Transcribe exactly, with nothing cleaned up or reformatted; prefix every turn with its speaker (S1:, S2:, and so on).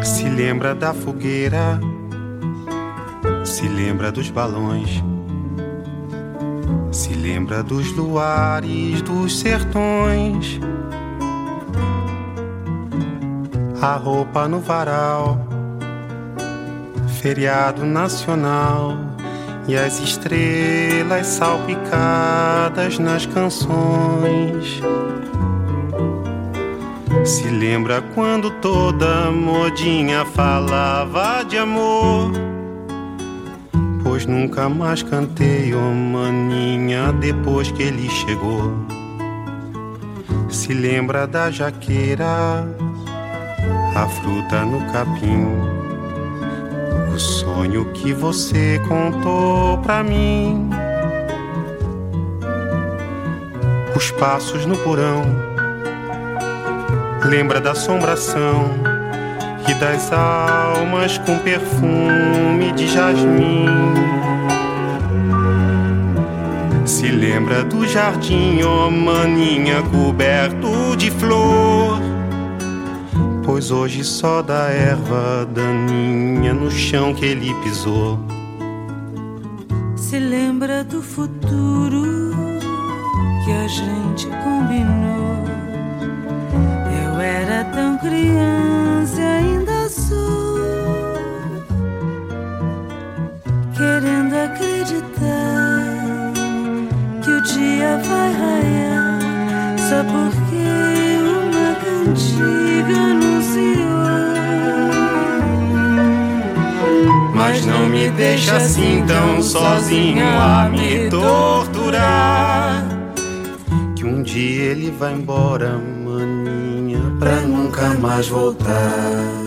S1: Se lembra da fogueira, se lembra dos balões, se lembra dos luares dos sertões, a roupa no varal, feriado nacional e as estrelas salpicadas nas canções. Se lembra quando toda modinha falava de amor, pois nunca mais cantei, oh maninha, depois que ele chegou. Se lembra da jaqueira, a fruta no capim, o sonho que você contou pra mim, os passos no porão. Lembra da assombração e das almas com perfume de jasmim. Se lembra do jardim, ó maninha, coberto de flor, pois hoje só dá erva daninha no chão que ele pisou.
S2: Se lembra do futuro que a gente combinou. Eu era tão criança e ainda sou, querendo acreditar que o dia vai raiar, só porque uma cantiga anunciou. Mas não me deixa assim tão sozinho a me torturar,
S1: que um dia ele vai embora, pra nunca mais voltar.